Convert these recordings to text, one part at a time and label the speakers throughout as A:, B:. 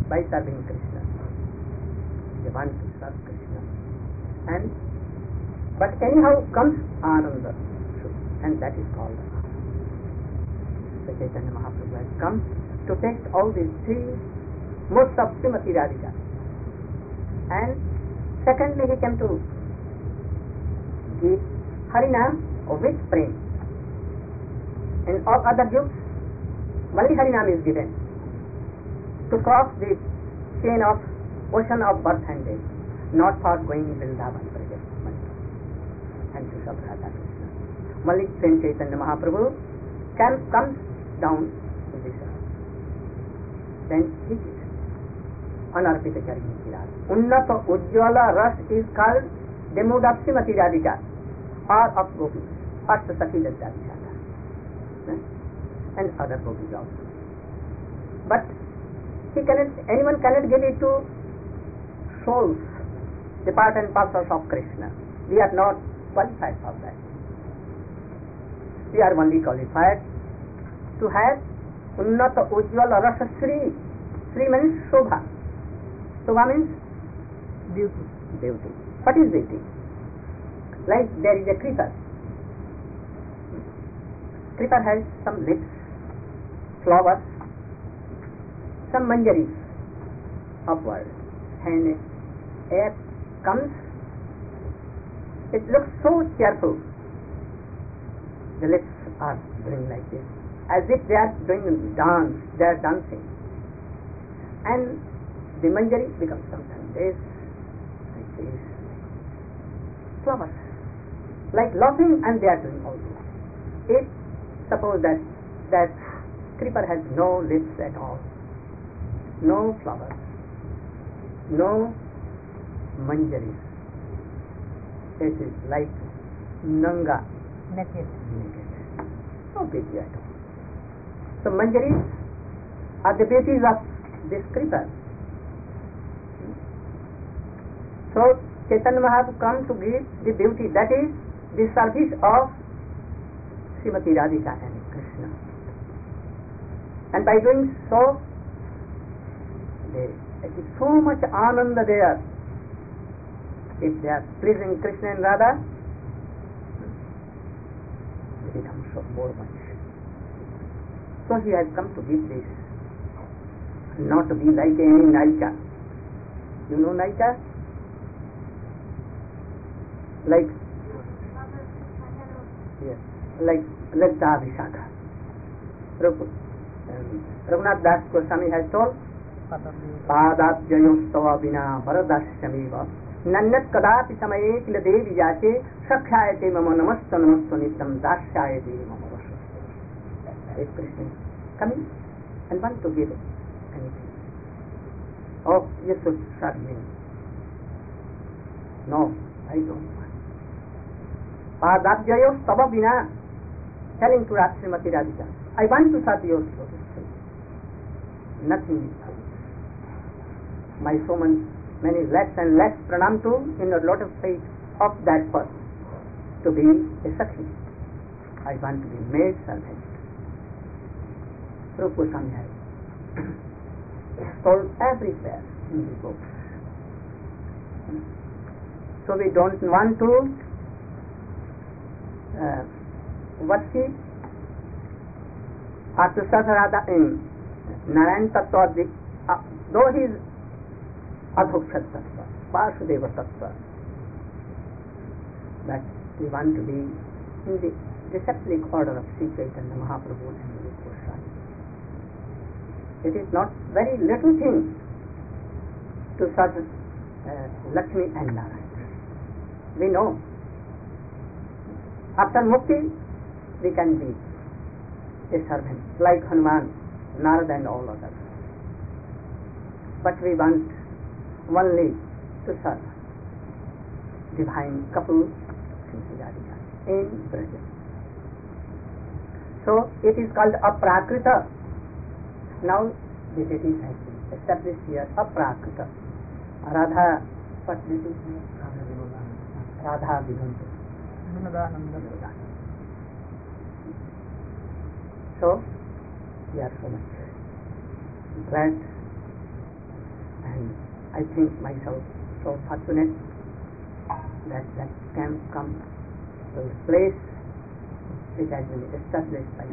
A: by serving Krishna. They want to serve Krishna. And but anyhow comes Ananda, and that is called Ananda. So Chaitanya Mahaprabhu has come to test all these three modes of Srimati Radhika. And secondly, he came to give Harinam with prem. In all other gifts, only Harinam is given to cross the chain of ocean of birth and death, not for going Vrindavan and to serve Radha Krishna. Only Sri Chaitanya Mahaprabhu comes down to this earth. Then he is Anarpita Charini Kirat. Unnata Ujjwala Ras is called the mood of Srimati Radhika or of Gopis, Ashta Sakhi Dasyadishaka, and other Gopis also. But anyone cannot give it to souls, the part and parcels of Krishna. We are not qualified for that. We are only qualified to have Unnata Ujjwala Rasa Sri. Sri means Shobha. Shobha means beauty. Beauty. What is beauty? Like there is a creeper. Creeper has some lips, flowers, some manjaris upward, and air comes. It looks so cheerful. The lips are doing like this, as if they are doing a dance. They are dancing, and the manjari becomes sometimes this, like this, flowers, like laughing, and they are doing all this. If suppose that creeper has no lips at all, no flowers, no manjaris, it is like Nanga, naked. No beauty at all. So manjaris are the beauties of this creeper. So Chaitanya Mahaprabhu come to give the beauty, that is the service of Srimati Radhika and Krishna. And by doing so, there is so much ananda there. If they are pleasing Krishna and Radha, they become so more much. So he has come to give this, not to be like any Naika. You know Naika? Like, yes, like Lalita Vishakha. Raghunath Das Goswami has told, Padabjayostava vina varadashyamiva Nanyat kadapi samaye kila devi jache Sakhyayate mama namasto namasto nityam dasyayate mama vasu. If Krishna is coming and want to give anything, oh, you should serve me. No, I don't want. Padabjayostava vina, telling to Srimati Radhika, I want to serve your lotus feet. Nothing else. My so many less and less pranam to in the lotus feet of that person to be a Sakhi. I want to be made servant. Rupa Goswami has told everywhere in the books. So we don't want to worship or to serve Radha in Narayan Tattva, though he is Adhokshat Tattva, Vasudeva Tattva, but we want to be in the disciplic order of Sri Chaitanya Mahaprabhu and Rupa Goswami. It is not very little thing to serve Lakshmi and Narayan. We know after Mukti we can be a servant like Hanuman, Narada and all others. But we want only to serve divine couple in Braj. So it is called Aprakrita. Now the deity has been established here, Aprakrita. Radha, what this is? Radha Vidanta. So we are so much glad And I think myself so fortunate that can come to this place which has been established by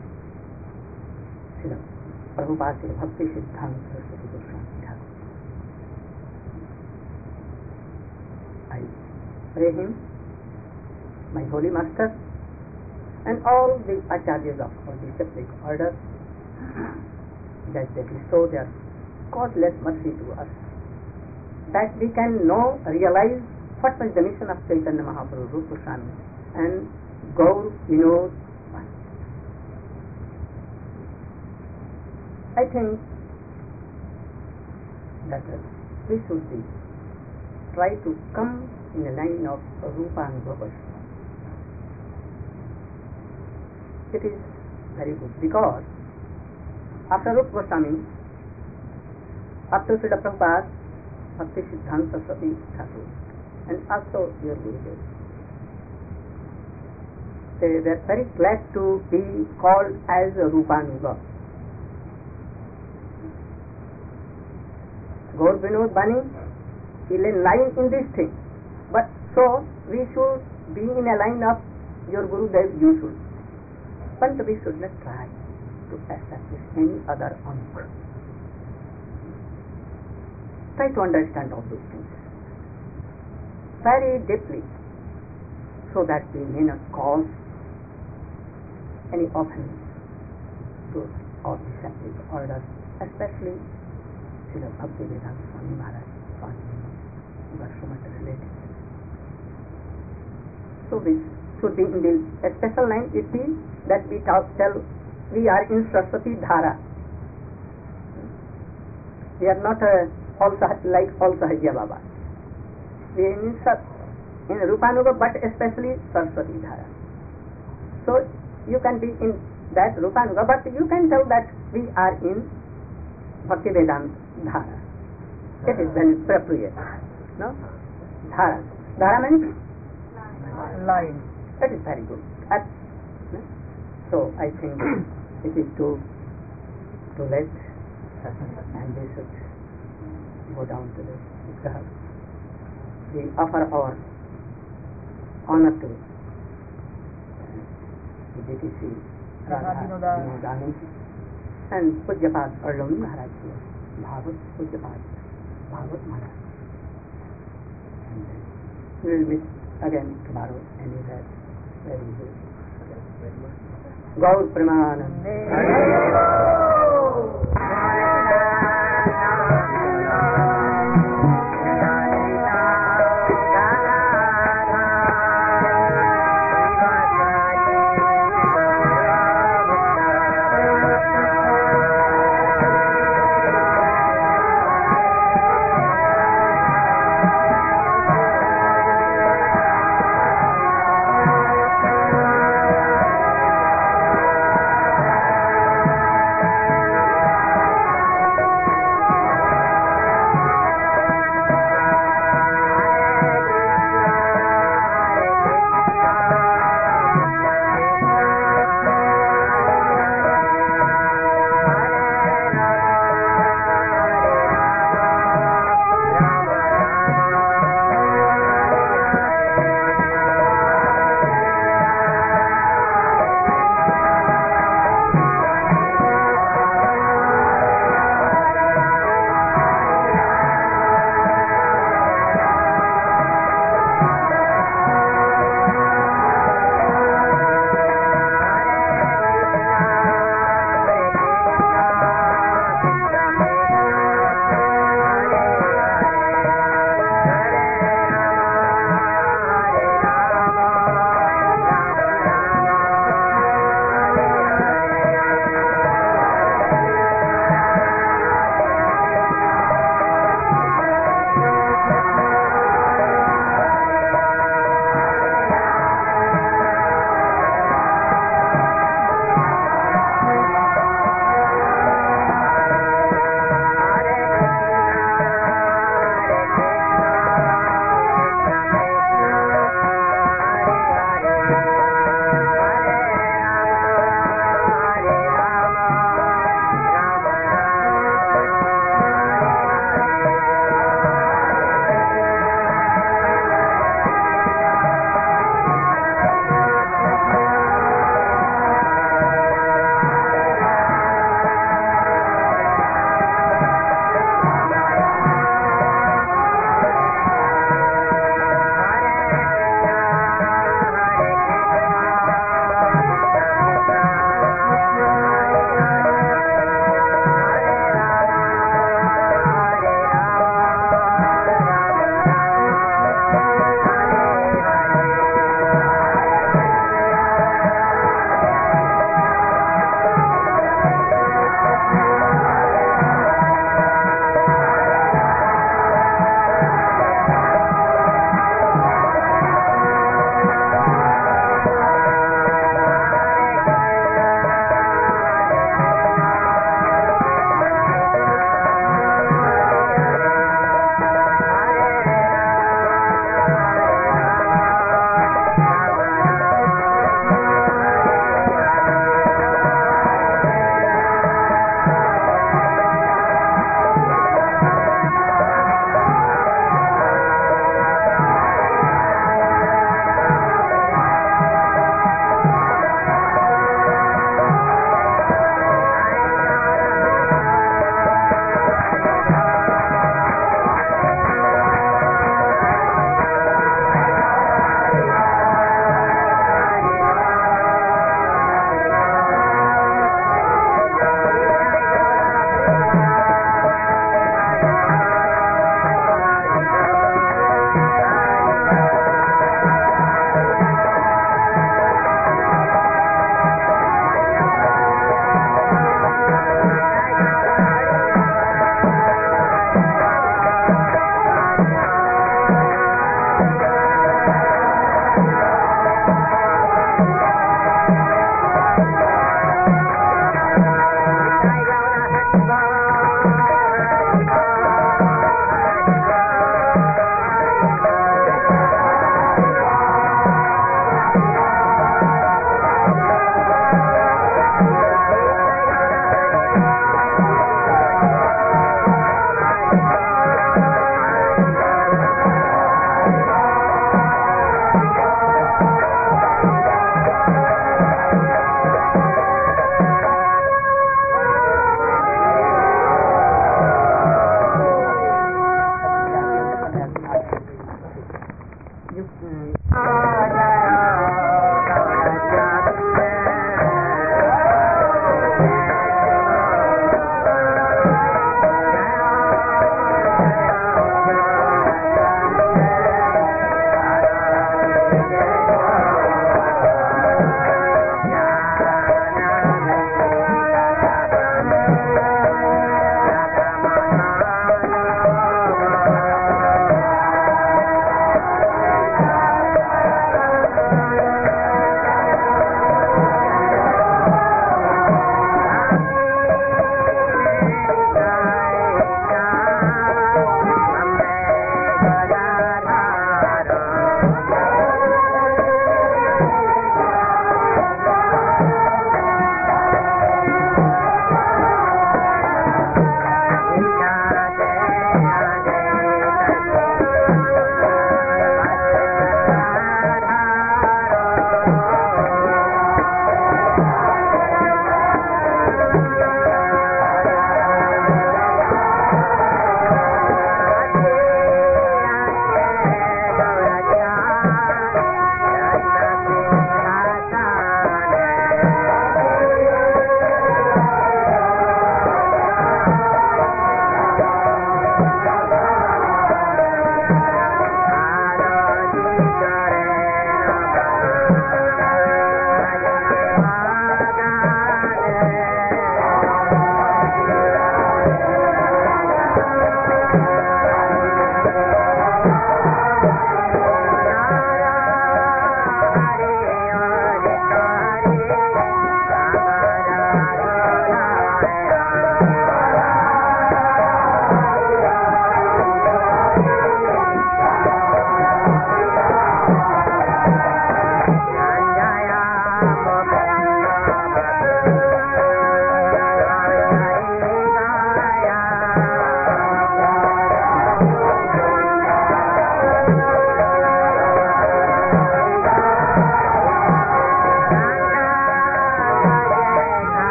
A: Srila Prabhupada, Srila Bhakti Siddhanta Saraswati Goswami Thakur. I pray him, my holy master, and all the acharyas of our disciplic order, that they bestow their causeless mercy to us, that we can know, realize what was the mission of Chaitanya Mahaprabhu, Rupa Goswami, and Gaur Vinod. I think that we should be try to come in the line of Rupa and Gopal. It is very good because after Rupa Goswami, after Srila Prabhupada, Bhakti Siddhanta Saraswati Thakur, and also your Gurudev, they were very glad to be called as Rupanuga. Gaur Vinod Bani will line in this thing, but so we should be in a line of your Gurudev, you should, but we should not try to establish any other ank. Try to understand all these things very deeply, so that we may not cause any offense to our disciplic order, especially Srila Bhaktivedanta Swami Maharaj, who are so much related. So we should be in the special line. It is that we tell we are in Saraswati Dhara. We are not also like also Hajya Baba. We are in Rupanuga, but especially Saraswati Dhara. So you can be in that Rupanuga, but you can tell that we are in Bhaktivedanta Dhara. It is very appropriate. No? Dhara. Dhara means line. That is very good. So I think it is too late, and we should go down to the Vigraha. We offer our honor to the DTC Radha Vinodani and Pujyapad Arloni Maharaj, Bhavat Pujyapad Bhavat Maharaj. And we will meet again tomorrow anywhere. Very good. Gaur Premanand.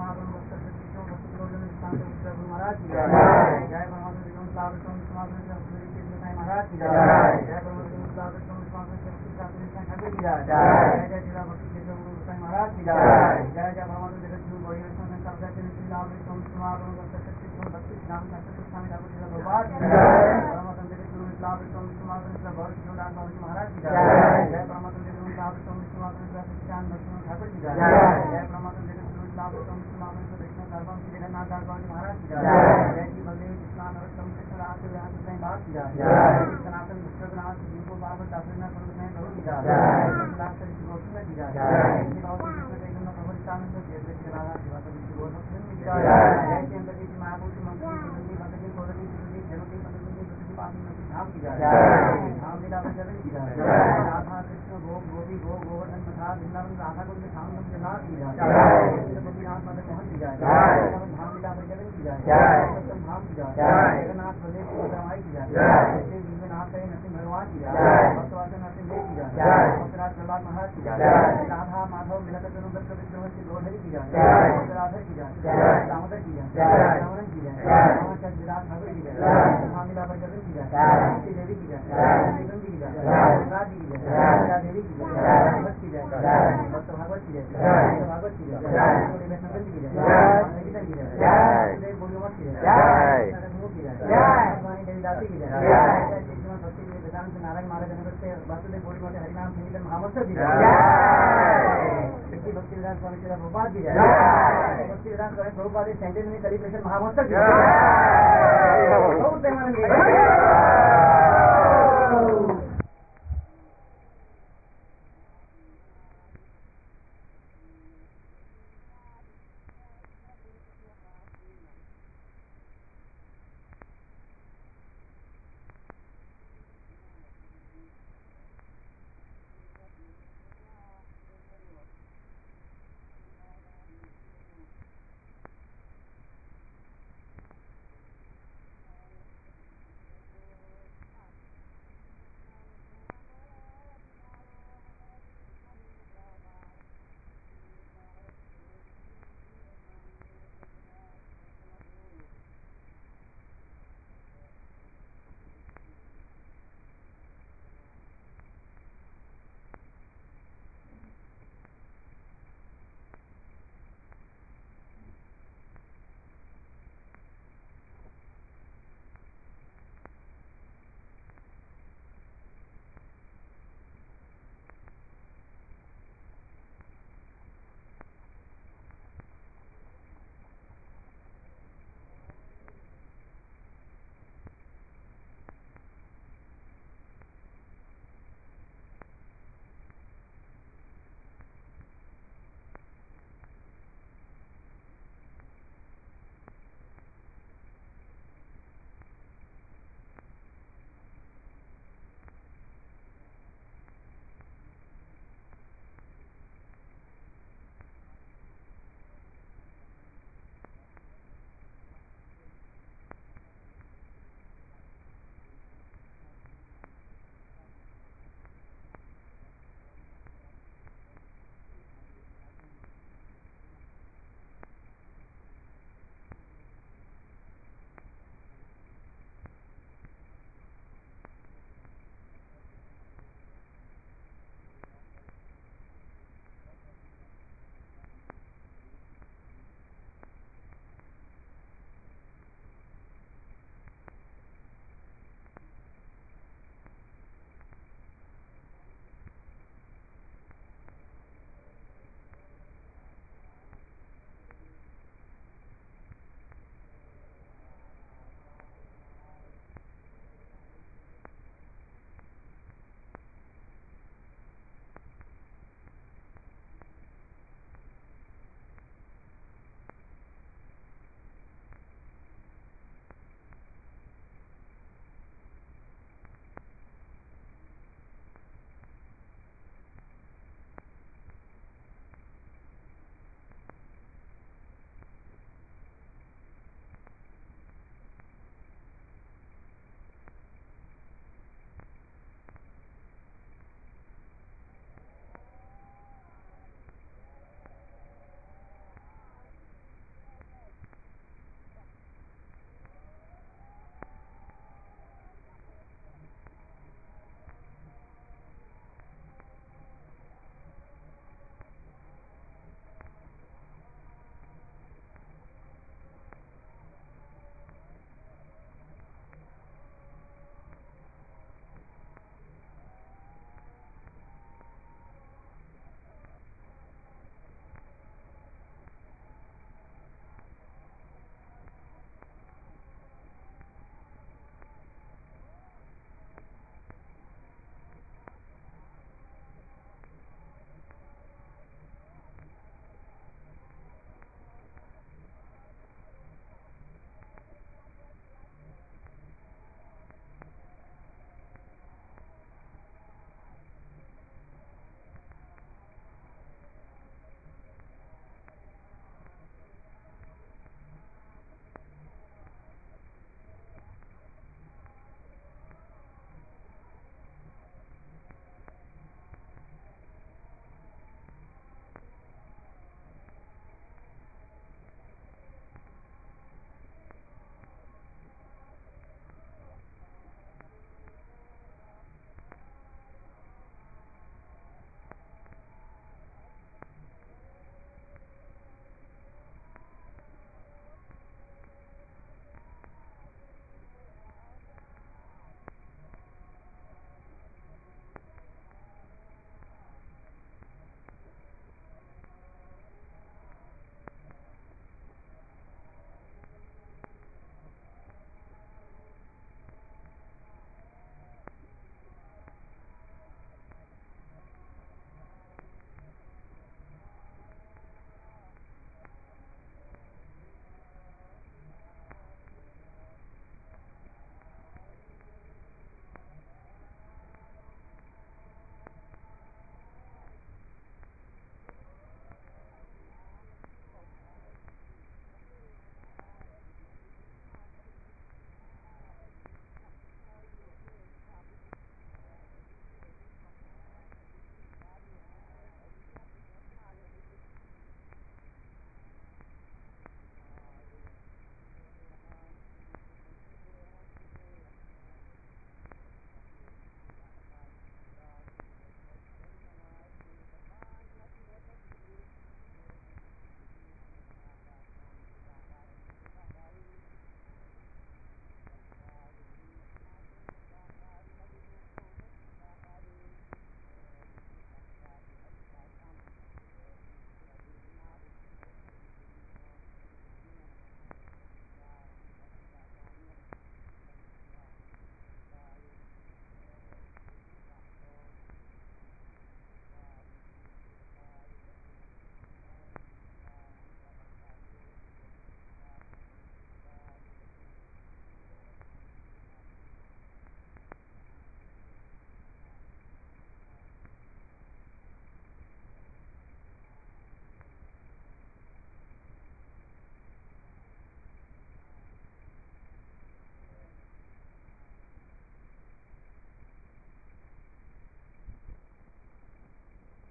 B: महाराज की जय। जय परमात्मा विष्णु महाराज की जय। जय परमात्मा ठाकुर की जय। जय जय श्री भक्ति केशव गुरु गोसाई महाराज की जय। जय जय परमात्मा जगत गुरु गौरी वैष्णव संस्कार भक्ति श्री राम विष्णु समागम भक्ति नाम ठाकुर स्वामी ठाकुर जी भगवान की जय। परमात्मा जगत गुरु विष्णु विष्णु समागम श्री गौरी कृष्ण दास बाबू जी महाराज की जय। जय परमात्मा जगत गुरु विष्णु समागम श्री सच्चिदानंद भक्ति ठाकुर की जय। जय परमात्मा जगत गुरु विष्णु समागम श्री कृष्ण दरबार श्री जगन्नाथ दास बाबू जी महाराज की जय। जय श्री बलदेव कृष्ण नरोत्तम कृष्ण दास व्यास गोसाई बाबा की जय। सनातन विश्वनाथ जीवो बाबा दासना प्रभु में प्रभु की जय। दास श्री गोस्वामी की जय। श्री बाबा कृष्ण चैतन्य प्रभु नित्यानंद जय श्री राधा शिवा सभी गोस्वामी की जय। जय श्री अंतर्गत जी महापुरुष मंत्री सुंदरी मंत्री कोरली सुंदरी जनती मंत्री सुंदरी पापी मंत्री धाम की जय। धाम लीला प्रचलन की जय। राधा कृष्ण गोप गोपी गो गोवर्धन मथा वृंदावन राधा कुंड धाम जगन्नाथ की जय। गोपीनाथ मदन मोहन की जय। धाम लीला प्रचलन की जय। धाम की जय। जगन्नाथ बलदेव सुभद्रामाई की जय। श्री विश्वनाथ नरसिंह भगवान की जय। भक्तवासन नरसिंह देव की जय। भक्तराज प्रहलाद महाराज की जय। राधा माधव मिलक दत्त विग्रह की गोधरी की जय। राधर की जय। दामोदर की जय। रावण की जय। विराट ठाकुर की जय। धामिला प्रचलन की जय। श्री देवी की जय। निगम जी की जय। राज जी की जय। देवी की जय। भक्त की जय। भक्त भागवत की जय। भागवत की जय। वैष्णव की जय। निकितन की जय। बोलियोमत की जय। की जय। वाणी देवीदासी की जय। भक्ति वेदांत नारायण महाराज नमस्ते वासुदेव बोली मोटे हरिनाम संकीर्तन महामहोत्सव की जय। भक्ति विधान स्वामी श्री प्रभुपाद की जय। भक्ति विधान स्वामी प्रभुपाद सेंटेनरी सेलिब्रेशन महामहोत्सव की जय।